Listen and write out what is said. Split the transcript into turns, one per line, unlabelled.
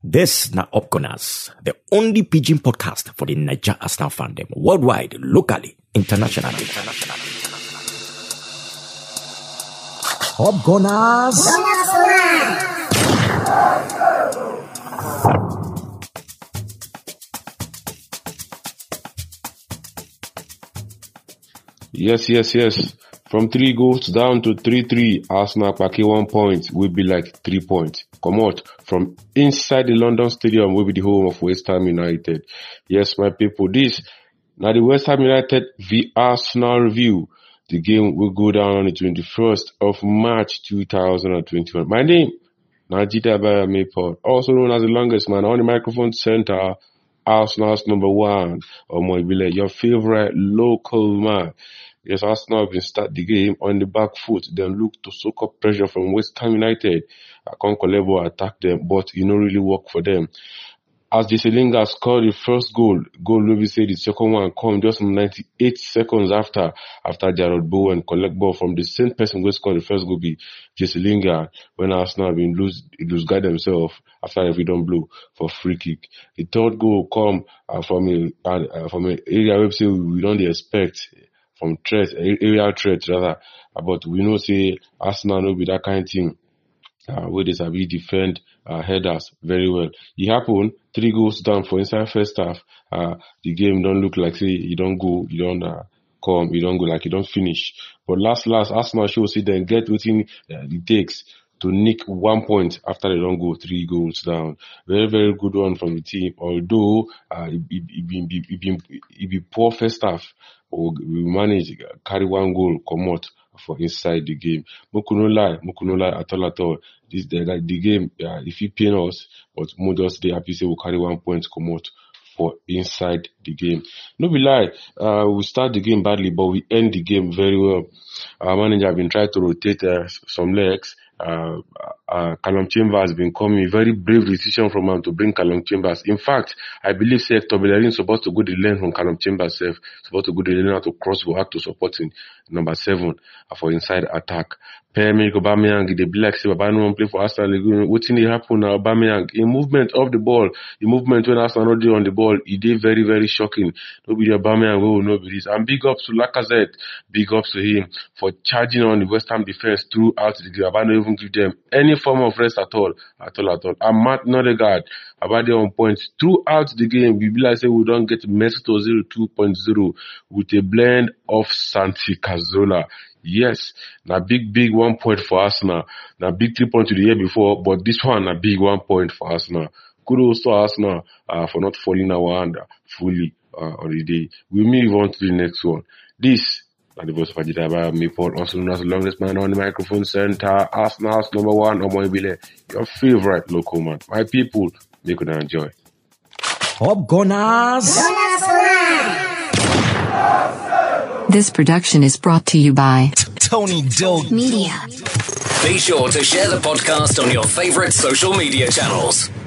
This na Opconas, the only pidgin podcast for the Niger Arsenal fandom, worldwide, locally, internationally. Opconas!
Yes. From 3 goals down to 3-3, Arsenal pack 1 point will be like 3 points. Come out from inside the London Stadium will be the home of West Ham United. Yes, my people, this now the West Ham United v Arsenal review. The game will go down on the 21st of March 2021. My name, Najida Mayport, also known as the longest man on the microphone center, Arsenal's number one, Omoibile, your favorite local man. Yes, Arsenal will start the game on the back foot, then look to soak up pressure from West Ham United. Akonko level attack them, but it don't really work for them. As Jesse Lingard scored the first goal maybe say the second one come just 98 seconds after Jarrod Bowen collect ball from the same person who scored the first goal be Jesse Lingard when Arsenal been lose guard themselves after every done blow for free kick. The third goal come from an area where we don't expect from aerial threat rather, but we know say Arsenal no be that kind of thing. Where they sabi defend headers very well. It happened 3 goals down for inside first half. The game don't look like say you don't go, you don't come, you don't go like you don't finish. But last Arsenal show see them get within it takes to nick 1 point after they don't go 3 goals down. Very, very good one from the team. Although it be poor first half, we managed to carry 1 goal come out for inside the game. Mukuno lie at all. This the game, if you pain us, but just they happy say we carry 1 point come out for inside the game. No be lie, we start the game badly, but we end the game very well. Our manager have been trying to rotate some legs. Callum Chambers has been coming. Very brave decision from him to bring Callum Chambers. In fact, I believe Hector Bellerin is supposed to go the lane from Callum Chambers supposed to go the lane out to cross go out to supporting number 7 for inside attack. Pierre-Emerick Aubameyang, they be like say Baba no one play for Arsenal. What's in the happen now? Aubameyang, in movement of the ball, in movement when Arsenal not on the ball, it did very, very shocking. Nobody Aubameyang will know this. And big ups to Lacazette, big ups to him for charging on the West Ham defense throughout the game. About not even give them any form of rest at all. And Matt Nodegaard, about their own points throughout the game. We be like say we don't get Mesut Ozil 2.0 with a blend of Santi Cazorla. Yes, na big 1 point for Arsenal. Na big 3 points to the year before, but this one na big 1 point for Arsenal. Kudos to Arsenal for not falling our hand fully on the day. We move on to the next one. This na the voice of Ajitaba Mayport, also known as the longest man on the microphone center, Arsenal's number one, Omoibile, your favorite local man. My people, make it enjoy.
Opconas!
This production is brought to you by
Tony Dog
Media.
Be sure to share the podcast on your favorite social media channels.